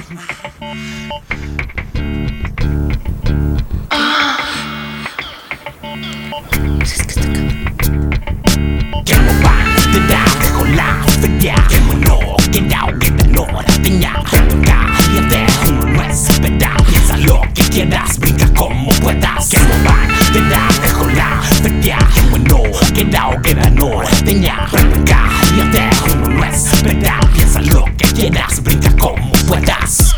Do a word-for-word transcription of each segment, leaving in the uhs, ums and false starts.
Quieras, brinca como puedas. Que no van, te da, dejo la feria. Que bueno, queda o queda no. Teña, brinca, y te uno no espera. Piensa lo que quieras, brinca como puedas.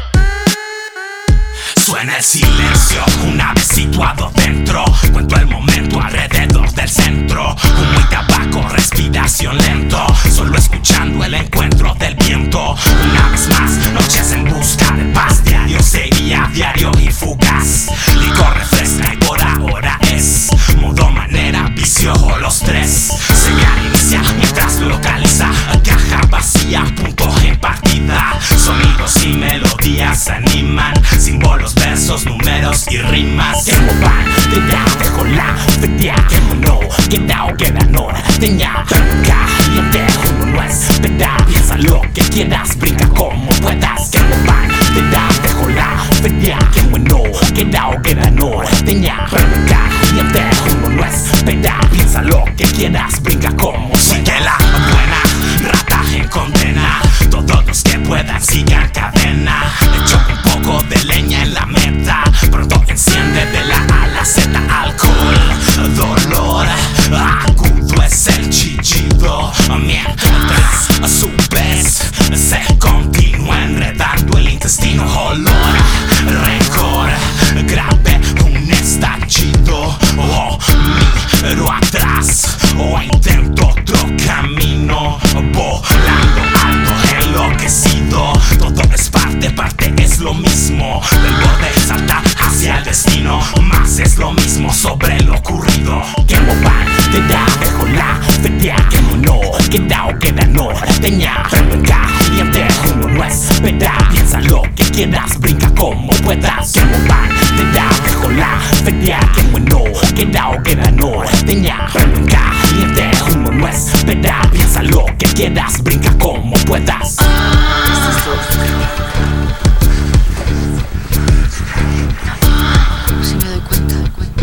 Suena el silencio, una vez situado dentro. Cuento el momento alrededor del centro. Humo y tabaco, respiración lento. Solo escuchando el encuentro del viento. Una vez más, noches en busca de paz. Diario sería diario y fugaz. Licor refresca y por ahora es modo, manera, vicio o los tres. Señal inicia mientras localiza. Caja vacía, punto en partida. Sonidos y melodías animan. Símbolos, versos, números y rimas. Que no van, te da, dejo la feria. Que no, queda o queda no. Teña, brinca, y te uno no espera. Piensa lo que quieras, brinca como puedas. Que no van, te da, dejo la feria. Que bueno, queda o queda no. Teña, brinca, y te uno no espera. Piensa lo que quieras, brinca como sigue la buena rata en condena. Todos los que puedan sigan cadena. Echo un poco de leña en la meta. Pronto enciende de la A a la Z. Alcohol, dolor, agudo es el chillido. Mientras a su vez se continúa enredando el intestino. Olor, rencor, grave un estallido. O miro atrás o intento otro camino. Volando alto, enloquecido. Todo es parte, parte es lo mismo. Del borde salta hacia el destino. Más es lo mismo sobre lo ocurrido. Que no van, te da, dejo la feria. Que no, queda o queda no. Teña, brinca, y te uno no espera. Piensa lo que quieras, brinca como puedas. Que no van, te da, dejo la feria. Que bueno, queda o queda no. Teña, brinca, y te uno no espera. Piensa lo que quieras, brinca como puedas. Si me doy cuenta,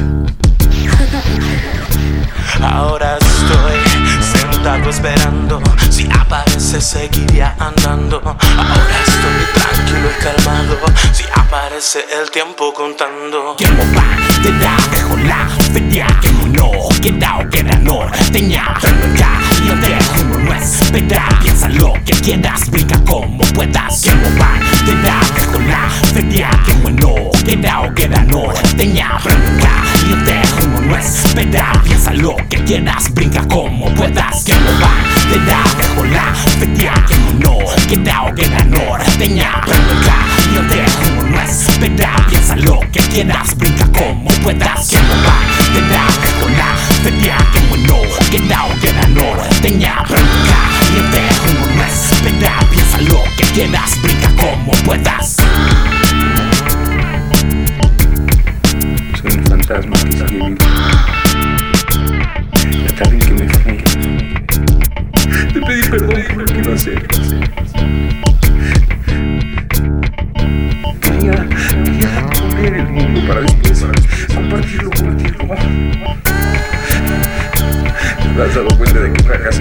ahora estoy sentado esperando. Si aparece seguiría andando. Ahora estoy tranquilo y calmado. Si aparece el tiempo contando. Que no va, te da, dejo la feria. Que no, queda o queda no. Teña, brinca, y te uno no espera. Piensa lo que quieras, brinca como puedas. Que no va, te da, dejo la feria. Que bueno, queda o queda no. Teña, brinca, y te uno no espera. Piensa lo que quieras, brinca como puedas. Que no va, te da, dejo la feria. Que no, queda o queda no. Teña, brinca, y te uno no espera. Piensa lo que quieras, brinca como puedas. Que no va, te da, dejo la feria. Que bueno, queda o queda no. Teña, brinca, y te uno no espera. Piensa lo que quieras, brinca como puedas. Soy un fantasma que sigue vivo. La tarde en que me fui, te pedí perdón por lo que iba a hacer. Quería, quería poner el mundo para después compartirlo contigo. ¿Te has dado cuenta de que fracasé?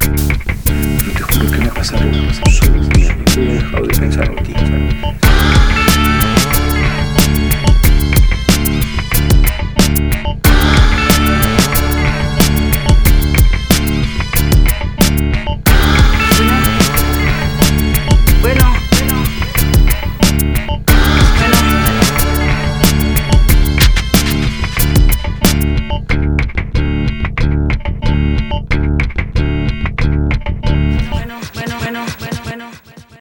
Pero te juro que me ha pasado solo un día. No he dejado de pensar en ti.